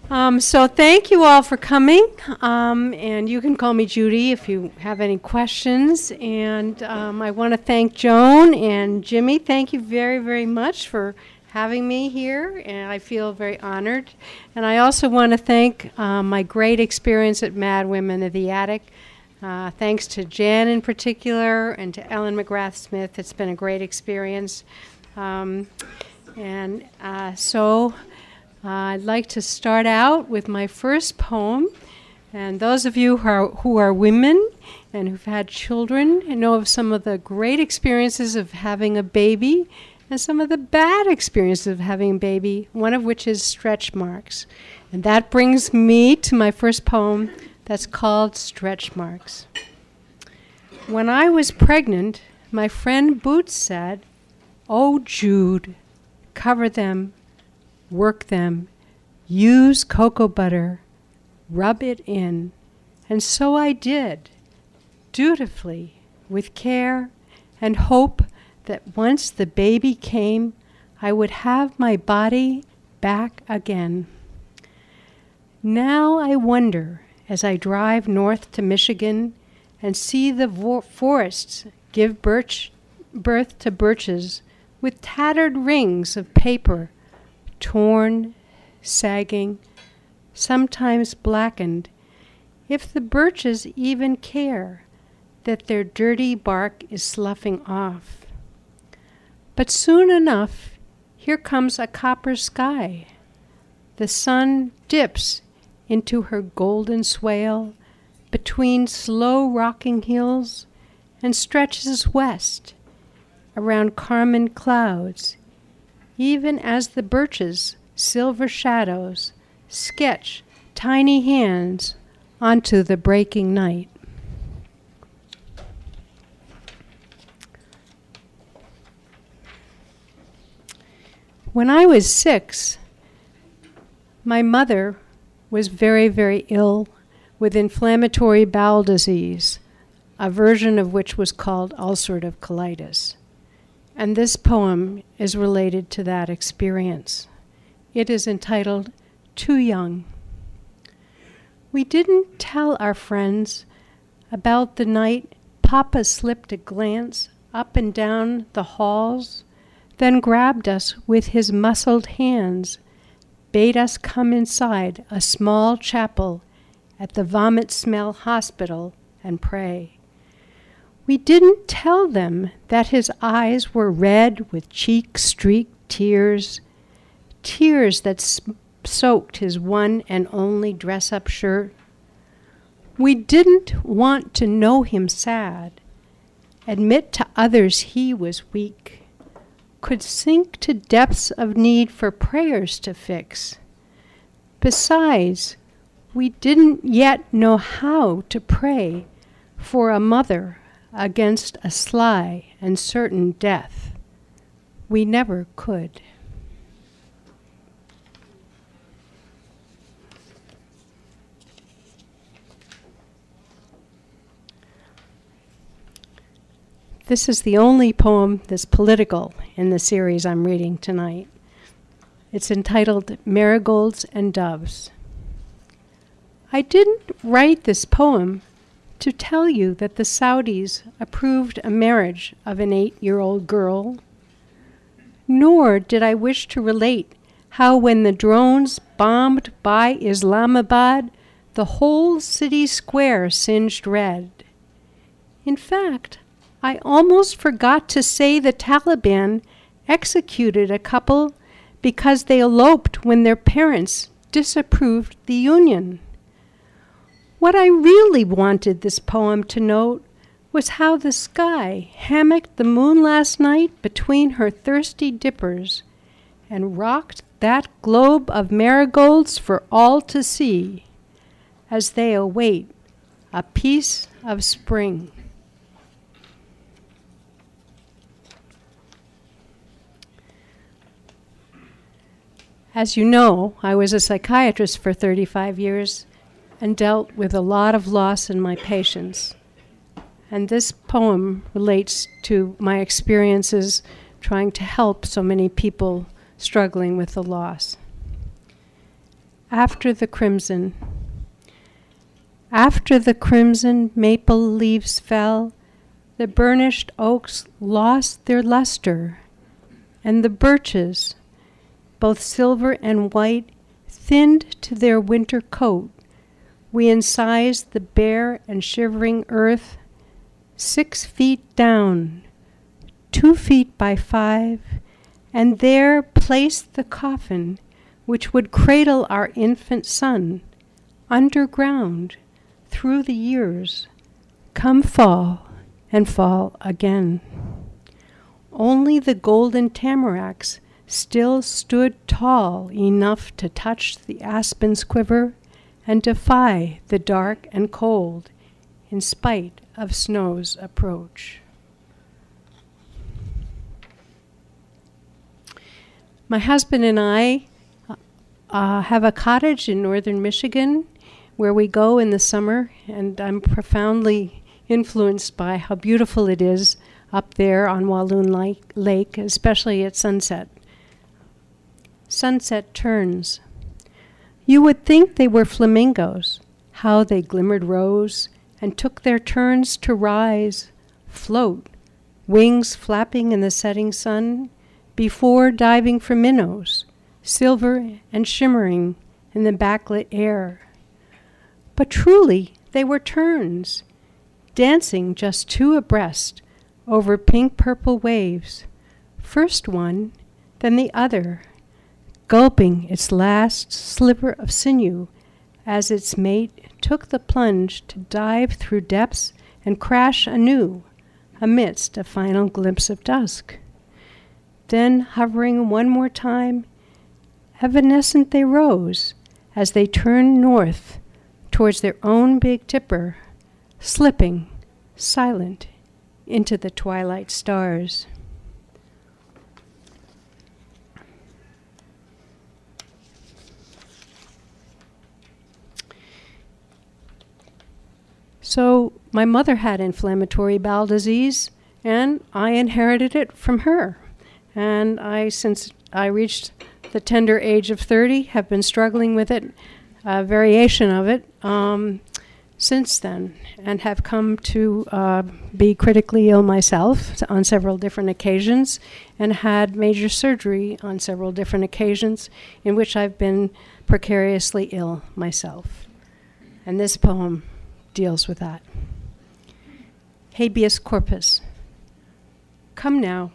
So thank you all for coming, and you can call me Judy if you have any questions. And I want to thank Joan and Jimmy. Thank you very, very much for having me here, and I feel very honored. And I also want to thank my great experience at Mad Women of the Attic. Thanks to Jan in particular and to Ellen McGrath Smith. It's been a great experience. I'd like to start out with my first poem. And those of you who are women and who've had children and know of some of the great experiences of having a baby and some of the bad experiences of having a baby, one of which is stretch marks. And that brings me to my first poem that's called Stretch Marks. When I was pregnant, my friend Boots said, "Oh, Jude, cover them, work them, use cocoa butter, rub it in." And so I did, dutifully, with care and hope that once the baby came, I would have my body back again. Now I wonder, as I drive north to Michigan and see the forests give birth to birches with tattered rings of paper, torn, sagging, sometimes blackened, if the birches even care that their dirty bark is sloughing off. But soon enough, here comes a copper sky. The sun dips into her golden swale between slow rocking hills and stretches west around carmine clouds, even as the birches' silver shadows sketch tiny hands onto the breaking night. When I was 6, my mother was very, very ill with inflammatory bowel disease, a version of which was called ulcerative colitis. And this poem is related to that experience. It is entitled, Too Young. We didn't tell our friends about the night Papa slipped a glance up and down the halls, then grabbed us with his muscled hands, bade us come inside a small chapel at the Vomit Smell Hospital and pray. We didn't tell them that his eyes were red with cheek-streaked tears, tears that soaked his one and only dress-up shirt. We didn't want to know him sad, admit to others he was weak, could sink to depths of need for prayers to fix. Besides, we didn't yet know how to pray for a mother against a sly and certain death. We never could. This is the only poem that's political in the series I'm reading tonight. It's entitled Marigolds and Doves. I didn't write this poem to tell you that the Saudis approved a marriage of an 8-year-old girl, nor did I wish to relate how when the drones bombed by Islamabad, the whole city square singed red. In fact, I almost forgot to say the Taliban executed a couple because they eloped when their parents disapproved the union. What I really wanted this poem to note was how the sky hammocked the moon last night between her thirsty dippers and rocked that globe of marigolds for all to see as they await a piece of spring. As you know, I was a psychiatrist for 35 years and dealt with a lot of loss in my patients. And this poem relates to my experiences trying to help so many people struggling with the loss. After the Crimson. After the crimson maple leaves fell, the burnished oaks lost their luster, and the birches, both silver and white, thinned to their winter coat. We incised the bare and shivering earth 6 feet down, 2 feet by 5, and there placed the coffin which would cradle our infant son underground through the years, come fall and fall again. Only the golden tamaracks still stood tall enough to touch the aspen's quiver and defy the dark and cold in spite of snow's approach. My husband and I have a cottage in northern Michigan where we go in the summer, and I'm profoundly influenced by how beautiful it is up there on Walloon Lake, especially at sunset. Sunset turns. You would think they were flamingos, how they glimmered rose and took their turns to rise, float, wings flapping in the setting sun, before diving for minnows, silver and shimmering in the backlit air. But truly, they were terns, dancing just 2 abreast over pink-purple waves, first one, then the other, gulping its last sliver of sinew as its mate took the plunge to dive through depths and crash anew amidst a final glimpse of dusk. Then, hovering one more time, evanescent they rose as they turned north towards their own big tipper, slipping, silent, into the twilight stars. So my mother had inflammatory bowel disease, and I inherited it from her. And since I reached the tender age of 30, have been struggling with it, a variation of it, since then, and have come to be critically ill myself on several different occasions, and had major surgery on several different occasions in which I've been precariously ill myself. And this poem deals with that. Habeas corpus. Come now,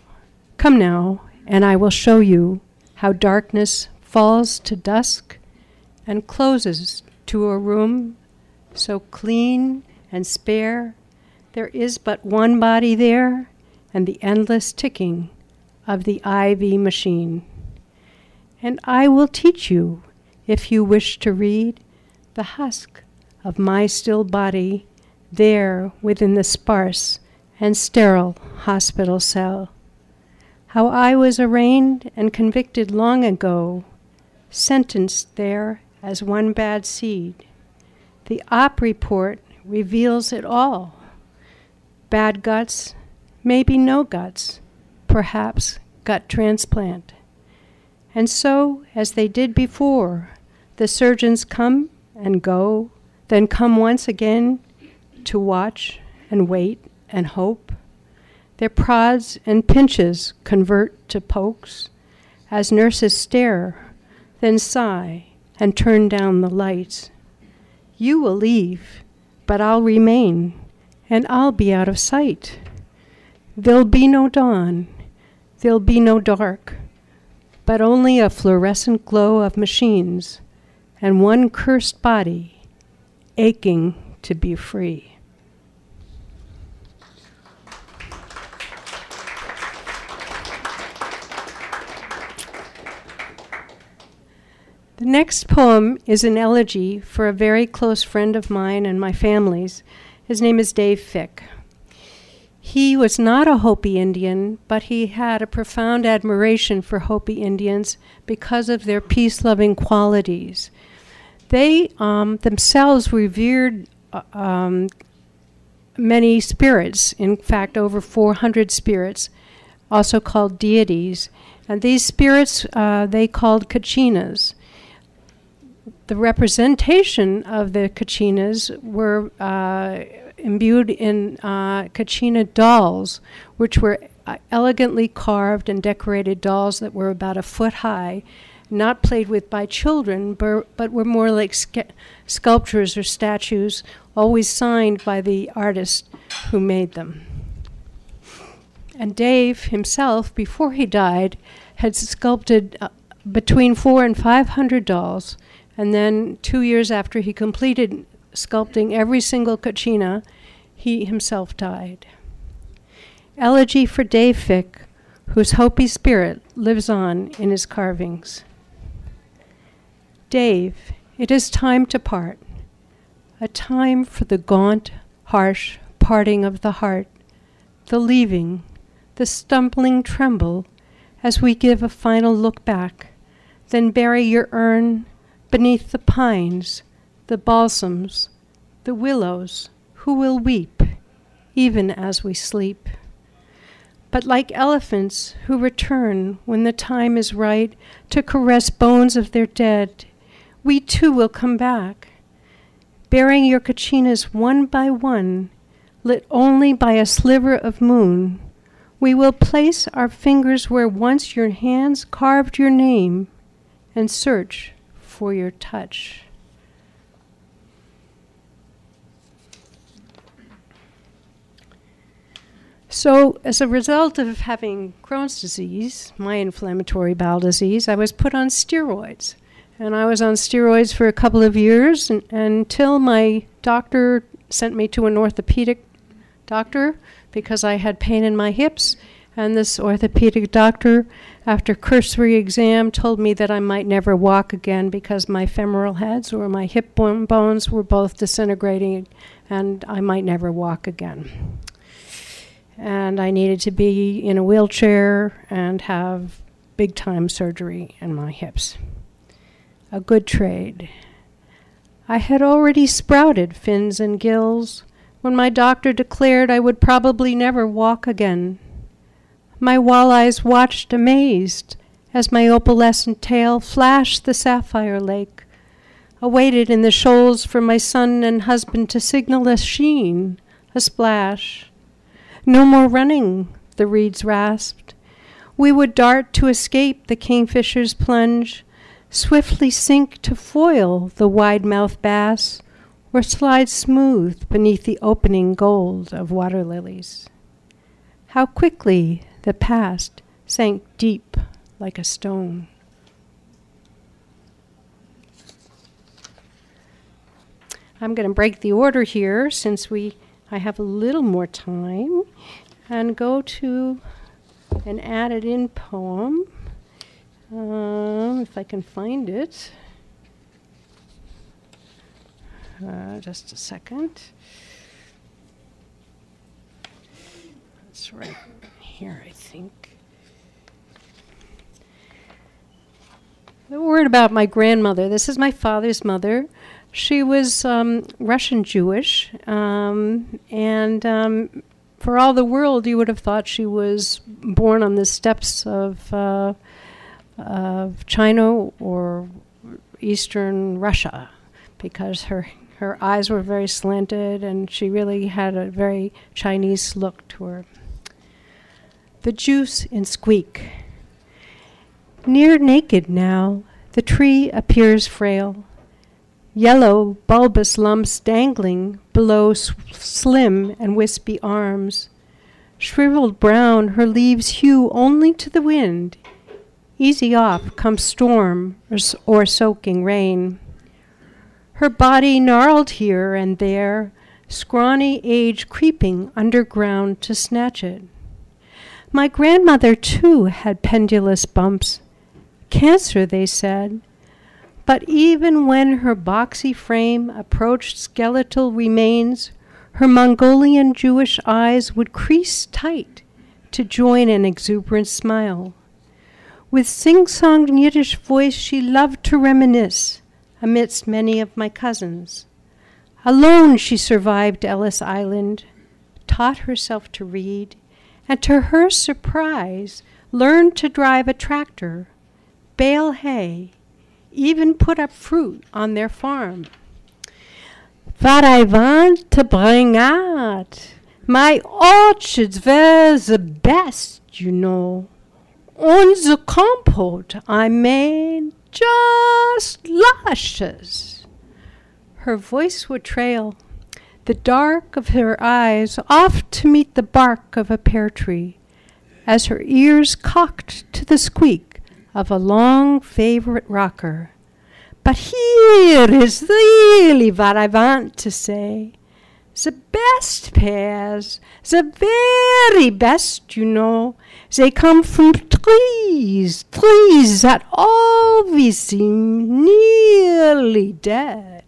and I will show you how darkness falls to dusk and closes to a room so clean and spare. There is but one body there, and the endless ticking of the IV machine. And I will teach you, if you wish to read, the husk of my still body there within the sparse and sterile hospital cell. How I was arraigned and convicted long ago, sentenced there as one bad seed. The op report reveals it all. Bad guts, maybe no guts, perhaps gut transplant. And so, as they did before, the surgeons come and go, then come once again to watch and wait and hope. Their prods and pinches convert to pokes as nurses stare, then sigh and turn down the lights. You will leave, but I'll remain, and I'll be out of sight. There'll be no dawn, there'll be no dark, but only a fluorescent glow of machines and one cursed body aching to be free. The next poem is an elegy for a very close friend of mine and my family's. His name is Dave Fick. He was not a Hopi Indian, but he had a profound admiration for Hopi Indians because of their peace-loving qualities. They themselves revered many spirits, in fact over 400 spirits, also called deities. And these spirits they called kachinas. the representation of the Kachinas were imbued in Kachina dolls, which were elegantly carved and decorated dolls that were about a foot high, not played with by children, but were more like sculptures or statues, always signed by the artist who made them. And Dave himself, before he died, had sculpted between 400 and 500 dolls, and then 2 years after he completed sculpting every single Kachina, he himself died. Elegy for Dave Fick, whose Hopi spirit lives on in his carvings. Dave, it is time to part, a time for the gaunt, harsh parting of the heart, the leaving, the stumbling tremble as we give a final look back, then bury your urn beneath the pines, the balsams, the willows, who will weep, even as we sleep. But like elephants who return when the time is right to caress bones of their dead, we too will come back, bearing your Kachinas one by one, lit only by a sliver of moon. We will place our fingers where once your hands carved your name and search for your touch. So, as a result of having Crohn's disease, my inflammatory bowel disease, I was put on steroids. And I was on steroids for a couple of years until my doctor sent me to an orthopedic doctor because I had pain in my hips. And this orthopedic doctor, after cursory exam, told me that I might never walk again because my femoral heads or my hip bones were both disintegrating and I might never walk again. And I needed to be in a wheelchair and have big-time surgery in my hips. A good trade. I had already sprouted fins and gills when my doctor declared I would probably never walk again. My walleyes watched amazed as my opalescent tail flashed the sapphire lake, awaited in the shoals for my son and husband to signal a sheen, a splash. No more running, the reeds rasped. We would dart to escape the kingfisher's plunge, swiftly sink to foil the wide-mouthed bass, or slide smooth beneath the opening gold of water lilies. How quickly the past sank deep like a stone. I'm going to break the order here since I have a little more time and go to an added-in poem. If I can find it. Just a second. It's right here, I think. A word about my grandmother. This is my father's mother. She was Russian Jewish, and for all the world, you would have thought she was born on the steppes of China or Eastern Russia, because her eyes were very slanted and she really had a very Chinese look to her. The juice in Squeak. Near naked now, the tree appears frail. Yellow, bulbous lumps dangling below slim and wispy arms. Shriveled brown, her leaves hew only to the wind. Easy off comes storm or soaking rain. Her body gnarled here and there, scrawny age creeping underground to snatch it. My grandmother, too, had pendulous bumps. Cancer, they said. But even when her boxy frame approached skeletal remains, her Mongolian Jewish eyes would crease tight to join an exuberant smile. With sing-song Yiddish voice she loved to reminisce amidst many of my cousins. Alone she survived Ellis Island, taught herself to read, and to her surprise learned to drive a tractor, bale hay, even put up fruit on their farm. What I want to bring out, my orchards were the best, you know. On the compote I made, just luscious. Her voice would trail, the dark of her eyes off to meet the bark of a pear tree, as her ears cocked to the squeak of a long favorite rocker. But here is really what I want to say. The best pears, the very best, you know, they come from trees that always seem nearly dead.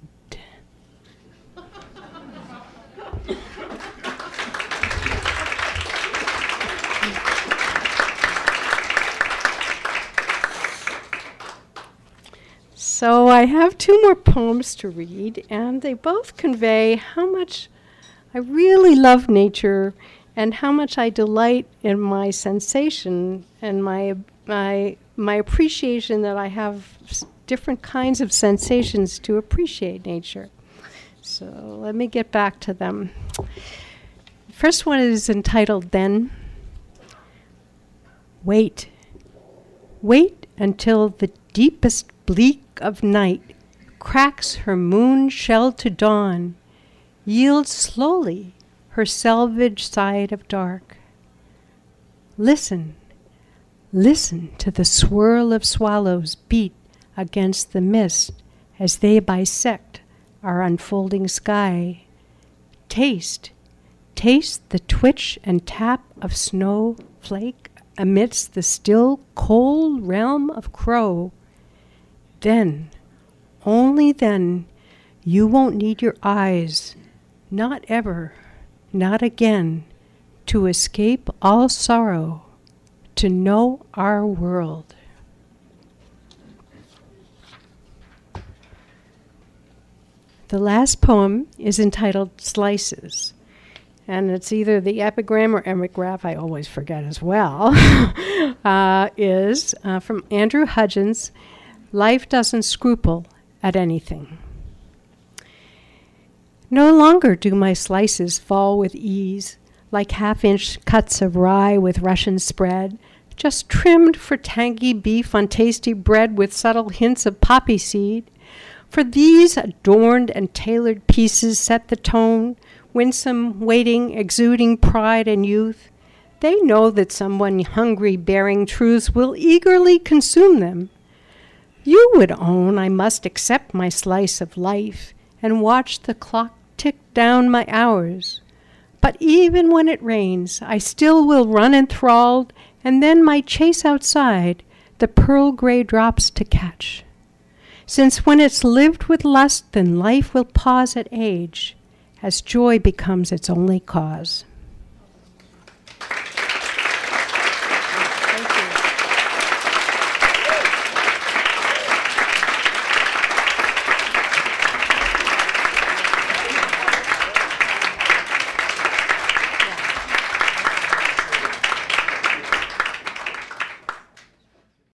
So I have two more poems to read, and they both convey how much I really love nature and how much I delight in my sensation and my appreciation that I have different kinds of sensations to appreciate nature. So let me get back to them. The first one is entitled Then. Wait. Wait until the deepest bleak of night cracks her moon shell to dawn, yields slowly her selvage side of dark. Listen, listen to the swirl of swallows beat against the mist as they bisect our unfolding sky. Taste, taste the twitch and tap of snowflake amidst the still cold realm of crow. Then, only then, you won't need your eyes, not ever, not again, to escape all sorrow, to know our world. The last poem is entitled Slices, and it's either the epigram or epigraph, I always forget as well, is from Andrew Hudgens. Life doesn't scruple at anything. No longer do my slices fall with ease, like half-inch cuts of rye with Russian spread, just trimmed for tangy beef on tasty bread with subtle hints of poppy seed. For these adorned and tailored pieces set the tone, winsome, waiting, exuding pride and youth. They know that someone hungry bearing truths will eagerly consume them. You would own I must accept my slice of life and watch the clock tick down my hours. But even when it rains, I still will run enthralled, and then might chase outside the pearl-gray drops to catch. Since when it's lived with lust, then life will pause at age, as joy becomes its only cause.